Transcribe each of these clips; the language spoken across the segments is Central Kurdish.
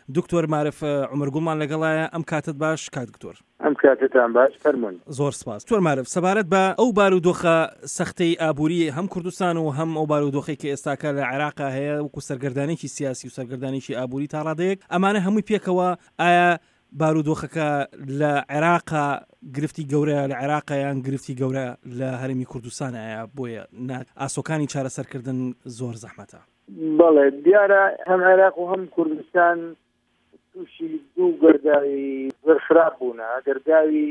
دکتۆر معرف عومەر گوڵمان لەگەڵایە. ئەم کاتت باش کات دکتۆر. ئەم کاتتان باش فەرموون. زۆر سپاس. دکتۆر معرف سەبارەت بە ئەو بارودۆخە سەختەی ئابووری هەم کوردستان و هەم ئەو بارودۆخی کە ئێستاکە لە عێراقا هەیە وەکو سەرگەردانێکی سیاسی و سەرگەردانێکی ئابووری تا ڕادەیەک ئەمانە هەمووی پێکەوە ئایا بارودۆخەکە لە عێراقا گرفتی گەورە لە عێراقیان گرفتی گەورە لە هەرمی کوردستانە بۆیە ئاسۆکانی چارەسەرکردن زۆر زەحمەتە؟ بەڵێ دیارە هەم عێراق و هەم کوردستان تووشی دوو گەرداوی زۆر خراپ بوونە، گەرداوی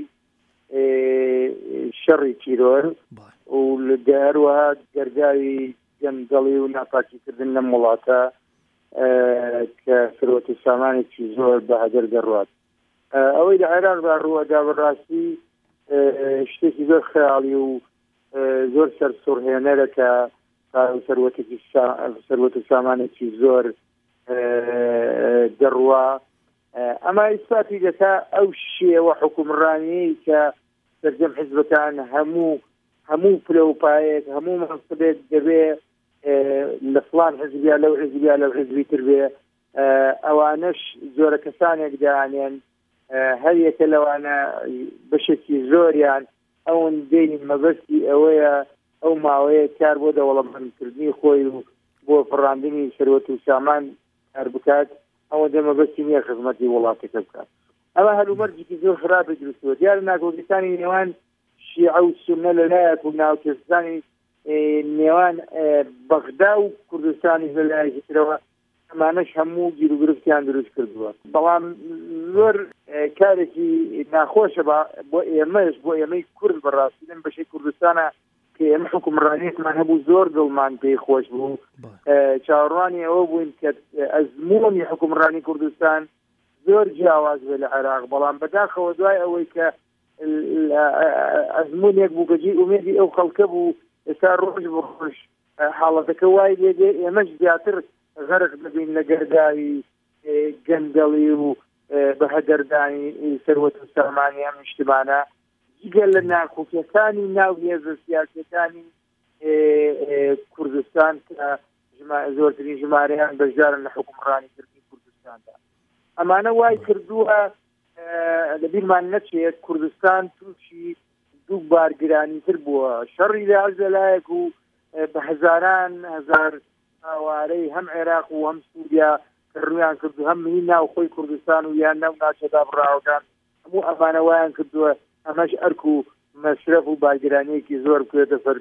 شەڕی تیرۆر و هەروەها گەرداوی گەندەڵی و ناپاکیکردن لەم وڵاتە کە سەرۆت و سامانێکی زۆر بەهەدەر دەڕوات. ئەوەی لە عێراقدا ڕووەدا بەڕاستی شتێکی زۆر خەیاڵی و زۆر سەرسوڕهێنەرە کە سەرۆت و سامانێکی زۆر دەڕوا. ئەمە ئیسپاتی دەکا ئەو شێوە حکومڕانیی کە سەرجەم حیزبەکان هەموو پلە و پایەک هەموو مەنسەبێت دەبێ لە فڵان حزبیا لەو حزبیا لەو حزبی تر بێ، ئەوانەش زۆرە کەسانێک دەیانێن هەر یەکە لەوانە بەشێکی زۆریان ئەوەن دێنی مەبەستی ئەوەیە ئەو ماوەیە کار بۆ دەوڵەمەندکردنی خۆی و بۆ پڕاندنی سەرۆت و سامان کار بکات، ئەوە دەمەبەستی نییە خزمەتی وڵاتەکە بکات. ئەمە هەلومەرجێکی زۆر خراپی دروستوە. دیارە ناکۆکستانی نێوان شیعە و سونە لەلایەک و ناوکردستانی نێوان بەغدا و کوردستانی لەلایەکی ترەوە ئەمانەش هەموو گیرروگرفتیان دروست کردووە. بەڵام زۆر کارێکی ناخۆشە بۆ ئێمەش بۆ ئێمەی کورد بەڕاستی لەم بەشەی کوردستانە کە ئێمە حکومڕانیەتمان هەبوو زۆر دڵمان پێی خۆش بوو، چاوەڕوانی ئەوە بووین کە ئەزموونی حکومڕانی کوردستان زۆر جیاواز بێ لە عێراق، بەڵام بەداخەوە دوای ئەوەی کە ئەزمونێک بوو گەجی ئومێدی ئەو خەڵکە بوو ئێستا ڕۆژ بڕۆژ حاڵەتەکە وای لێدێ ئێمەش زیاتر غەرق دەبین لە گەرداوی گەندەڵی و بەهەدەردانی سەرۆت و سامانی ئەم نیشتمانە جگە لە ناخۆکیەکانی ناو هێزە سیاسەکانی کوردستان کە زۆرترین ژمارەیان بەشدارن لە حکومڕانیکردنی کوردستاندا. ئەمانە وای کردووە لەبیرمان نەچێت کوردستان تووشی دوو بارگرانیتر بووە، شەڕی لە عەزەلایەک و بە هەزاران هەزار ئاوارەی هەم عێراق و هەم سووریا کە ڕویان کردو هەم هی ناو خۆی کوردستان و یان ناو ناچەدا بڕاوەکان هەموو ئەمانە وایان کردووە ئەمەش ئەرک و مەشرەف و بارگرانیەکی زۆر بکرێتە سەر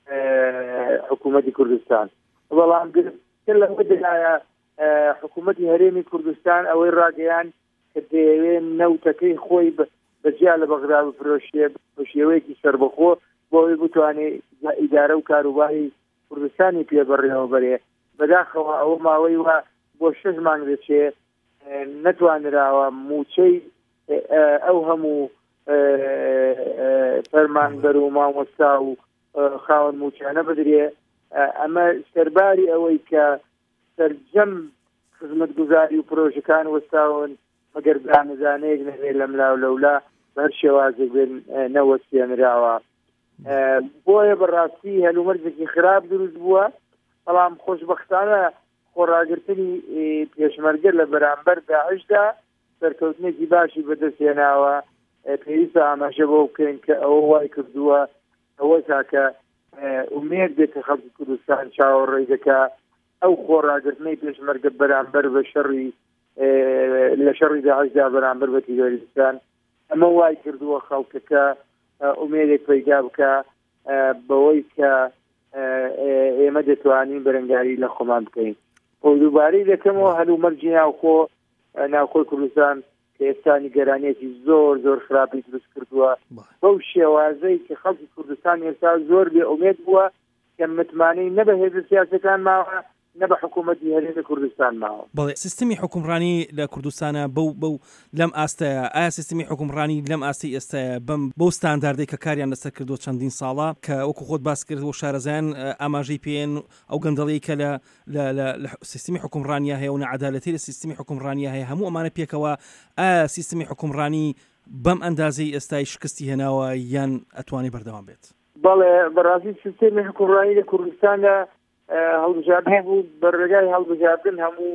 حکوومەتی کوردستان. بەڵام گرتن لەوە دەلایە حکوومەتی هەرێمی کوردستان ئەوەی ڕاگەیان کە دەیەوێت نەوتەکەی خۆی بەجیا لە بەغدا بفرۆشێ بە شێوەیەکی سەربەخۆ بۆ ئەوەی بتوانێت ئیدارە و کاروباری کوردستانی پێبڕێەوە بەرێ. بەداخەوە ئەوە ماوەی وە بۆ 6 مانگ دەچێ نەتوانراوە موچەی ئەو هەموو فەرمانبەر و مامۆستا و خاوەن موچانە بدرێ. ئەمە سەرباری ئەوەی کە سەرجەم خزمەتگوزاری و پرۆژەکان وەستاون مەگەر دانەزانەیەک نەبێت لەم لاو لەولا بەر شێوازێک بێن نەوەستێنراوە. بۆیە بەڕاستی هەلومەرجێکی خراپ دروست بووە، بەڵام خۆشبەختانە خۆڕاگرتنی پێشمەرگە لە بەرامبەر داعشدا سەرکەوتنێکی باشی بەدەستهێناوە. پێویستە ئاماژە بۆ بکەین کە ئەوە وای کردووە ئەوە تاکە ئومێد بێت کە خەڵکی کوردستان چاوەڕێی دەکا ئەو خۆڕاگرتنەی پێشمەرگە بەرامبەر بە شەڕی لە شەڕی داعشدا بەرامبەر بە تیرۆریستان ئەمە وای کردووە خەڵکەکە ئومێدێک پەیدا بکە بەوەی کە ئێمە دەتوانین بەرەنگاری لە خۆمان بکەین. بۆ دووبارەی دەکەمەوە هەلومەرجی ناوخۆی کوردستان کە ئێستانی گەرانێتی زۆر زۆر خراپی دروست کردووە بەو شێوازەی کە خەڵکی کوردستان ئێستا زۆر بێ ئومێد بووە کە متمانەی نە بە هێزە سیاسەکان ماوە نە بە حکوومەتی هەرێمی کوردستان ماوە. بەڵێ سیستمی حکومڕانی لە کوردستانە بەو لەم ئاستەیە ئایا سیستمی حکومڕانی لەم ئاستی ئێستاە بەو ستانداردەی کە کاریان لەسەر کردو چەندین ساڵە کە وەکو خۆت باس کرد و شارەزایان ئاماژەی پێێن ئەو گەندەڵەی کە لە سیستمی حکومڕانیە هەیە و نەعەدالەتی لە سیستمی حکومڕانیە هەیە هەموو ئەمانە پێکەوە ئایا سیستمی حکومڕانی بەم ئەندازەی ئێستای شکستی هێناوە یان ئەتوانی بەردەوام بێت؟ بەڵێ بەڕاستی سیستمی حکومڕانی لە کوردستانە هەڵبژاردن بوو بە ڕێگای هەڵبژاردن هەموو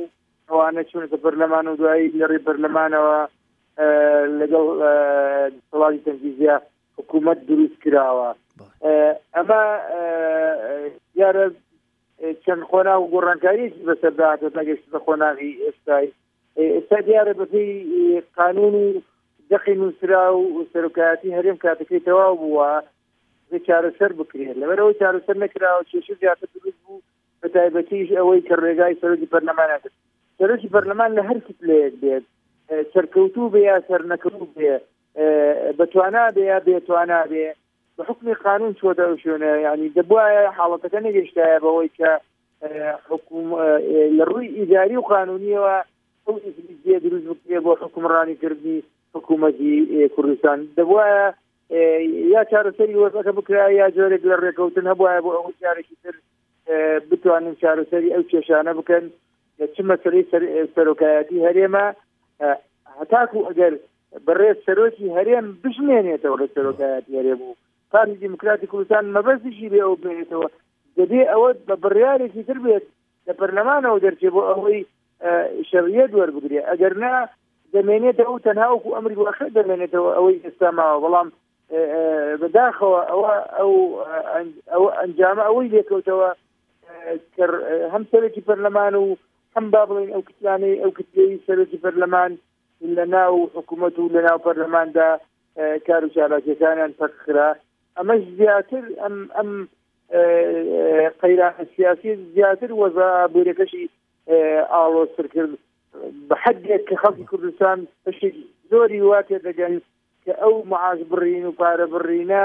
ئەوانە چوونەتە پەرلەمان و دوایی لەڕێی پەرلەمانەوە لەگەڵ دەسەڵاتی تەنفیزیە حکوومەت دروست کراوە. ئەمە دیارە چەند خۆناغ و گۆڕانکاریەکی بەسەرداهاتێت نەگەشتە بە خۆناغی ئێستا دیارە بەپێی قانون و دەقی نووسرا و سەرۆکایەتی هەرێم کاتەکەی تەواو بووە چارەسەر بکرێت لەبەرەوەی چارەسەر نەکراوە کێشە زیاتر دروست بوو بە تایبەتیش ئەوەی کە ڕێگای سەرۆکی پەرلەمانە کرد. سەرۆکی پەرلەمان لە هەر کتلەیەک بێت سەرکەوتوو بێ یا سەرنەکەوتوو بێ بەتوانا بێ یا بێتوانا بێ بە حکمی قانون چۆتە ئەو شوێنە یعنی دەبوایە حاڵەتەکە نەگەشتایە بەوەی کە لە ڕووی ئیداری و قانونیەوە ئەو ئیزدیە دروست بکرێ بۆ حکومڕانیکردنی حکوومەتی کوردستان دەبوایە یا چارەسەری وەزەکە بکرا یا جۆرێک لە ڕێکەوتن هەبوایە بۆ ئەو جارێکی تر بتوانن چارەسەری ئەو کێشانە بکەن چ مەسەلەی سەرۆکایەتی هەرێمە هەتاکو ئەگەر بەڕێز سەرۆکی هەرێم بژمێنێتەوە لە سەرۆکایەتی هەرێم و پارتی دیموکراتی کوردستان مەبەستیشی بێ ئەو بێنێتەوە دەبێ ئەوە بە بڕیارێکی تر بێت لە پەرلەمانەوە دەرچێت بۆ ئەوەی شەڕیەت وەربگرێ ئەگەر نا دەمێنێتەوە و تەنها وەکو ئەمری واخر دەمێنێتەوە ئەوەی ئێستا ماوە بەڵام بەداخەوە ئەو ئەنجامە ئەوەی لێکەوتەوە هەم سەرۆکی پەرلەمان و هەم با بڵێن ئەو کتلانەی ئەو کتلەی سەرۆکی پەرلەمان لە ناو حکوومەت و لە ناو پەرلەماندا کار و چالاکیەکانیان پەکخرا ئەمەش زیاتر ئەم قەیرانە سیاسی زیاتر وەزا بورەکەشی ئاڵۆسر کرد بە حەدێک کە خەڵکی کوردستان بەشێکی زۆری وا تێدەگەن کە ئەو معاش بڕین و پارە بڕینە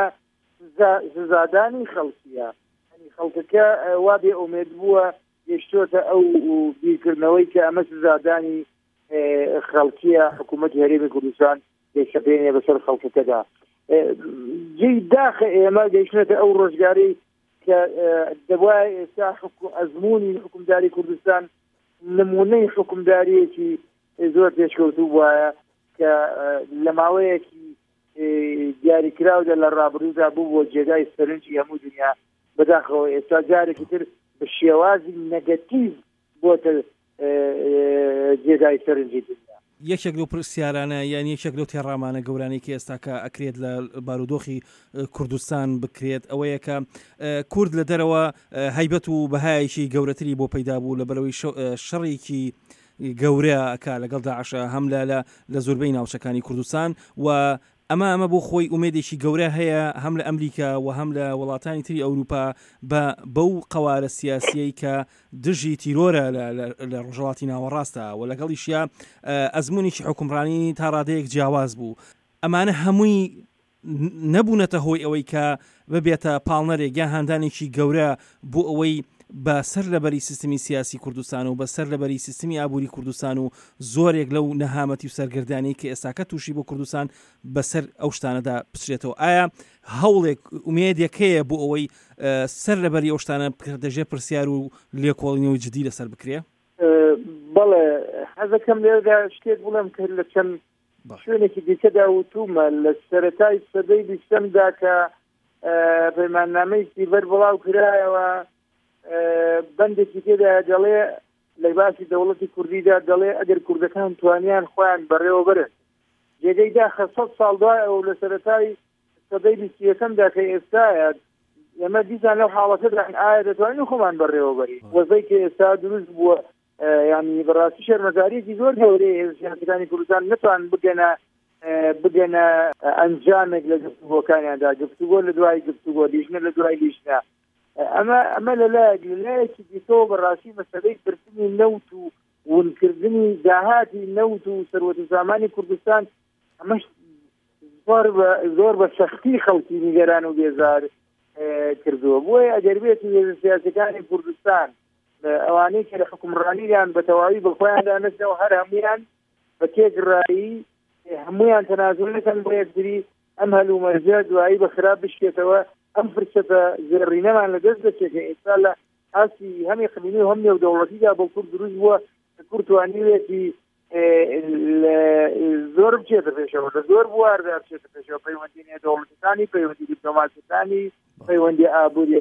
زادانی خەڵکیە خەڵکەکە وا بێ ئومێد بووە گەشتۆتە ئەو بیرکردنەوەی کە ئەمە زادانی خەڵکیە حکوومەتی هەرێمی کوردستان دەیشەبێنێ بەسەر خەڵکەکەدا جێی داخە ئێمە گەیشتنێتە ئەو ڕۆژگارەی کە دەبوایە ئێستا ئەزمموی حکومداری کوردستان نمونەی حکومداریەکی زۆر پێشکەوتوو وایە کە لە ماوەیەکی دیاریکراودا لە ڕابردوودا بوو بۆ جێگای سەرنجی هەموو دنیا بەداخەوە ئێستا جارێکی تر بە شێوازی نەگەتیڤ بۆتە جێگای سەرنجی دنیا. یەکێک لەو پرسیارانە یان یەکێک لەو تێڕامانە گەورانەی کە ئێستا کە ئەکرێت لە بارودۆخی کوردستان بکرێت ئەوەیە کە کورد لە دەرەوە هەیبەت و بەهایەکی گەورەتری بۆ پەیدا بوو لە بەرەوەی شەڕێکی گەورەکە لەگەڵ داعش هەم لە زۆربەی ناوچەکانی کوردستان و ئەمە بۆ خۆی ئومێدێکی گەورە هەیە هەم لە ئەمریکا و هەم لە وڵاتانی تری ئەوروپا بەو قەوارە سیاسیەی کە دژی تیرۆرە لە ڕۆژهەڵاتی ناوەڕاستە و لەگەڵیشیا ئەزممویی حکومڕانی تا ڕادەیەک جیاواز بوو ئەمانە هەمووی نەبوونەتە هۆی ئەوەی کە ببێتە پاڵنەرێک یا هاندانێکی گەورە بۆ ئەوەی بەسەر لەبەری سیستمی سیاسی کوردستان و بەسەر لەبەری سیستمی ئابووری کوردستان و زۆرێک لەو نەهامەتی و سەرگردانی کە ئێستاکە تووشی بۆ کوردستان بەسەر ئەو شتانەدا پچرێتەوە. ئایا هەوڵێک ئومێدێکەیە بۆ ئەوەی سەر لەبەری ئەو شتانە دەژێ پرسیار و لێکۆڵینەوەی جدی لەسەر بکرێ؟ بەڵێ حەزەکەم لێرەدا شتێک بڵێم کە لە چەند شوێنێکی دیکەدا وتومە لە سەرەتای سەدەی بیستەمدا کە پەیماننامەی سیڤەر بڵاو کرایەوە بەندێکی تێدا دەڵێ لە باسی دەوڵەتی کوردیدا دەڵێ ئەگەر کوردەکان توانیان خۆیان بەڕێوە برن جێگەی داخە 100 ساڵ دوای ئەو لە سەرەتای سەدەی بیستی یەکەمدا کە ئێستایە ئێمە دیسان لەو حاڵەتەدا ئایا دەتوانین خۆمان بەڕێوە بەری وەزەی کە ئێستا دروست بووە ینی بەڕاستی شەرمەزاریەکی زۆر هەورەیە سیاسەکانی کوردستان نتوان بگەنە ئەنجامێک لە گفتوگۆکانیاندا گفتوگۆ لە دوای گفتوگۆ لیژنە لە دوای لیژنە ئەمە لەلایەکی دیتەوە بەڕاستی مەسەلەی کردنی نەوت و ونکردنی داهاتی نەوت و سەروەت و سامانی کوردستان ئەمەش زۆر بە سەختی خەڵکی نیگەران و بێزار کردووە بۆیە ئەگەر بێت سیاسەکانی کوردستان ئەوانەی کە لە حکومڕانیان بە تەواوی بەخۆیاندا نەچنەوە هەر هەمویان بە تێگڕایی هەمویان تەنازڵەکەن بۆ یەکتری ئەم هەلومەرجە دوایی بە خراپ بشکێتەوە ئەم فرسەتە زێڕینەمان لەدەست دەچێت کە ئێستا لە ئاسی هەمی قبیلی و هەم نێودەوڵەتیدا بۆ کورد دروست بووە کورد توانیوێتی زۆر بچێتە پێشەوە لە زۆر بواردا بچێتە پێشەوە پەیوەندی نێودەوڵەتەکانی پەیوەندی دیپلۆماسیەکانی پەیوەندی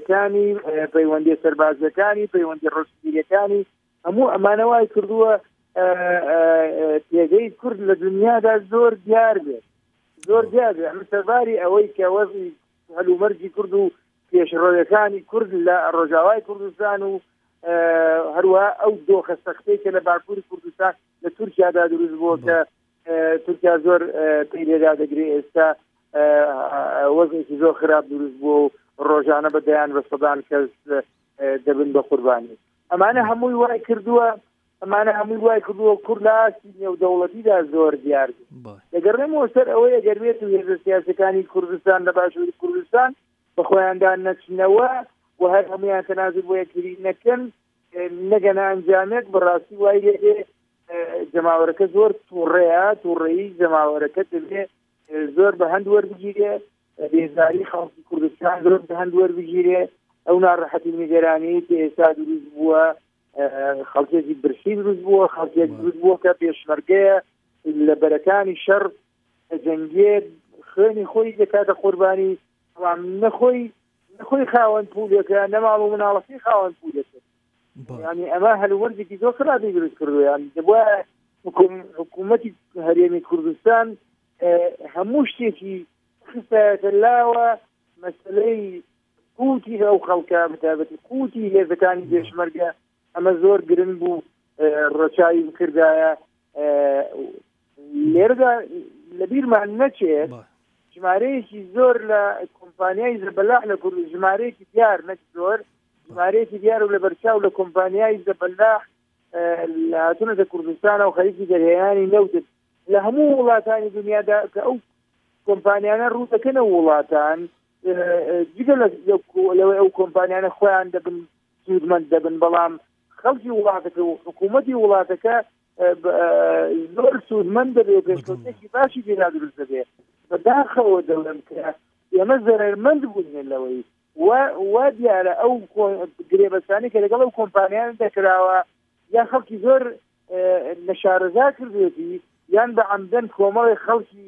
ئابووریەکانی پەیوەندی سەربازەکانی پەیوەندی ڕۆژگیریەکانی هەموو ئەمانە وای کردووە پێگەی کورد لە دنیادا زۆر دیار بێت زۆر دیار بێت ئەمە سەرباری ئەوەی کە وەزی هەلومەرجی کورد و پێشڕۆیەکانی کورد لە ڕۆژاوای کوردستان و هەروە ئەو دۆخە سەختەی کە لە باکووری کوردستان لە تورکیادا دروست بووە کە تورکیا زۆر پێی لێدا دەگرێت ئێستا وەزێکی زۆر خراپ دروست بووە و ڕۆژانە بەدەیان بە سەدان کەس دەبن بە قوربانی ئەمانە هەمووی وای کردووە کورد لە ئاستی نێودەوڵەتیدا زۆر دیار دەگەڕێمەوە سەر ئەوەی ئەگەر بێت و هێزە سیاسەکانی کوردستان لە باشووری کوردستان بە خۆیاندان نەچنەوە و هەر هەمویان تەنازل بۆ یەکتری نەکەن نەگەنە ئەنجامێک بەڕاستی وای لێ جەماوەرەکە زۆر تووڕێیی جەماوەرەکە دەبێ زۆر بە هەند وەربگیرێ بێزاری خەڵکی کوردستان زۆر بە هەند وەربگیرێ ئەو ناڕەحەتی نیگەرانی کە ئێستا دروست بووە خەڵکێکی برسی دروست بووە خەڵکێک دروست بووە کە پێشمەرگەیە لە بەرەکانی شەڕ جەنگێت خوێنی خۆی دەکاتە قوربانی نەخۆی خاوەن پولێکە نەماڵ و مناڵەکەی خاوەن پولێکە ینی ئەمە هەلومەرجێکی زۆر خراپی دروست کردووە یانی دەبووە حکوومەتی هەرێمی کوردستان هەموو شتێکی خستایەتە لاوە مەسلەی قوتی ئەو خەڵکە بەتابەتی قوتی هێزەکانی پێشمەرگە ئەمە زۆر گرنگ بوو ڕەچاوی بکردایە لێرەدا لەبیرمان نەچێت ژمارەیەکی زۆر لە کۆمپانیای زەبەلاح لە کورد ژمارەیەکی دیار نەک زۆر ژمارەیەکی دیار و لە بەرچاو لە کۆمپانیای زەبەلاح لە هاتوونەتە کوردستان و خەریکی دەرهێنانی نەوتت لە هەموو وڵاتانی دنیادا کە ئەو کۆمپانیانە ڕوو دەکەنە وڵاتان جگە لەوەی ئەو کۆمپانیانە خۆیان دەبن سوودمەند دەبن بەڵام خەڵکی وڵاتەکە و حکوومەتی وڵاتەکە زۆر سوودمەند دەبێت پێشکەوتێکی باشی پێدا دروست دەبێت بەداخەوە دەڵێم کە ئێمە زەرمەند بووین لەوەی وا دیارە ئەو گرێبەستانی کە لەگەڵ ئەو کۆمپانیان دەکراوە یان خەڵکی زۆر نەشارەزا کردوێتی یان بە عەمدەن کۆمەڵی خەڵکی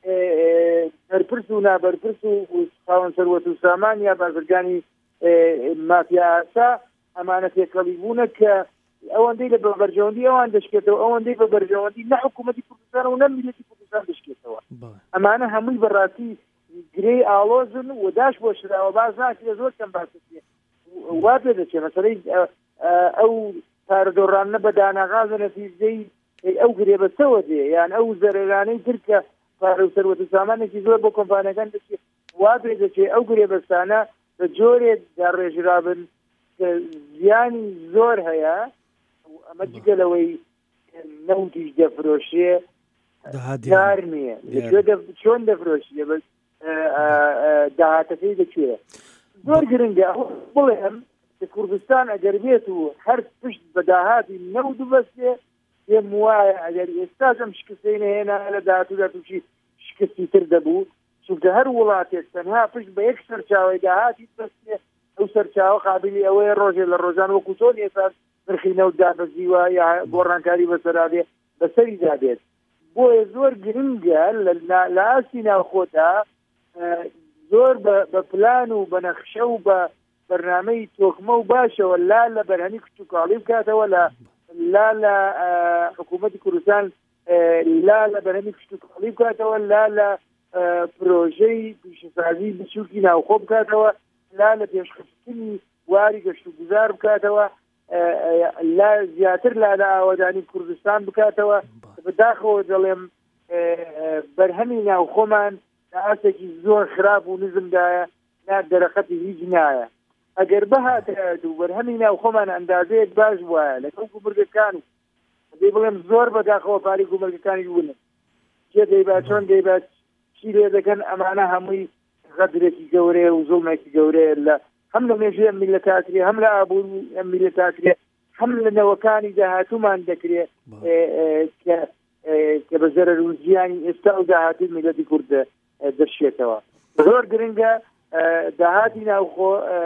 بەرپرس و نابەرپرس و خاوەن سەروەت و سامان یا بازرگانی مافیا ئاسا ئەمانە تێکەڵی بوونە کە ئەوەندەی لە بەبەرژەوەندی ئەوان دەشکێتەوە ئەوەندەی بە بەرژەوەندی نە حکوومەتی کوردستان و نە میلەتی کوردستان دەشکێتەوە ئەمانە هەمووی بەڕاستی گرەی ئاڵۆزن و داش بۆ شراوە باز ناکرێت زۆر کەم باسێ وا پێ دەچێت مەسەلەی ئەو پارەدۆڕانە بە داناغازە نەتیجەی ئەو گرێبەستەوە دێ یان ئەو زەرێرانەی ترکە پارە و سەروەت و سامانێکی زۆر بۆ کۆمپانیەکان دەچێت وا پێ دەچێت ئەو گرێبەستانە بە جۆرێک داڕێژرابن کە زیانی زۆر هەیە ئەمە جگە لەوەی نەوتیش دەفرۆشێ دار نییە چۆن دەفرۆشیە بەس داهاتەکەی دەکوێت زۆر گرنگە بڵێم کە کوردستان ئەگەر بێت و هەر پشت بە داهاتی نەوت بەستێ پێم وایە ئەگەر ئێستاش ئەم شکستەی نەهێنا لە داهاتوودا تووشی شکستی تر دەبوو چونکە هەر وڵاتێک تەنها پشت بە یەک سەرچاوی داهاتی بەستێ ئەو سەرچاوە قابلی ئەوەیە ڕۆژێ لە ڕۆژان وەکو تۆن ئێستا نرخی نەوت دابەزیوە یا گۆڕانکاری بەسەرابێ بەسەریدا بێت بۆیە زۆر گرنگە لە ئاستی ناوخۆتا زۆر بە پلان و بە نەخشە و بە بەرنامەی تۆکمە و باشەوە لا لە بەرهەمی کچوکاڵی بکاتەوە لا لە حکوومەتی کوردستان لا لە بەرهەمی کچوکاڵی بکاتەوە لا لە پرۆژەی پیشەسازی بچووکی ناوخۆ بکاتەوە لا لە پێشخستنی واری گەشت و گوزار بکاتەوە لا زیاتر لا لە ئاوەدانی کوردستان بکاتەوە بەداخەوە دەڵێم بەرهەمی ناوخۆمان لە ئاسێکی زۆر خراپ و نزمدایە نا دەرەخەتی هیچ نایە ئەگەر بەهاتە و بەرهەمی ناوخۆمان ئەندازەیەک باش وایە لە کەو گومرگەکان دەی بڵێم زۆر بەداخەوە پاری گومرگەکانی بوونن کێ دەیبات چۆن دەیبات چی لێ دەکەن ئەمانە هەمووی غەدرێکی گەورەیە و زوڵمێکی گەورەیە لە هەم لە مێژوی ئەم میلەتاکرێ هەم لە ئابووری ئەم میلەتاکرێ هەم لە نەوەکانی داهاتوومان دەکرێت کە بە زەرەر و زیانی ئێستا و داهاتی میلەتی کورد دەشێتەوە زۆر گرنگە داهاتی ناوخۆ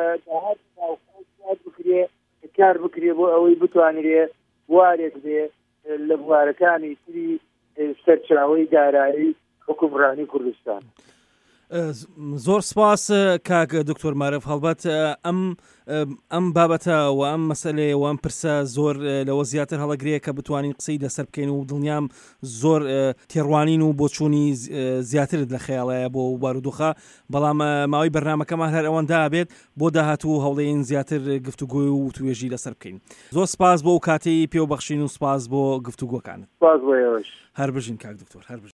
بکرێ کار بکرێ بۆ ئەوەی بتوانرێ بوارێک بێ لە بوارەکانی تری سەرچاوەی دارایی حکومڕانی کوردستان زۆر سپاس کاک دکتۆر مارف هەڵبەت ئەم بابەتە و ئەم مەسەلێ و ئەم پرسە زۆر لەوە زیاتر هەڵەگرەیە کە بتوانین قسەی لەسەر بکەین و دڵنیام زۆر تێڕوانین و بۆچوونی زیاترت لە خەیاڵەیە بۆ بارودۆخە بەڵام ماوەی بەرنامەکەمان هەر ئەوەندا بێت بۆ داهاتوو هەوڵەیەن زیاتر گفتوگۆی و توێژی لەسەر بکەین. زۆر سپاس بۆ کاتەی پێوبەخشین و سپاس بۆ گفتوگۆکانت. سپاس بۆ ئێوەش. هەر بژین کاک دکتۆر هەر بژین.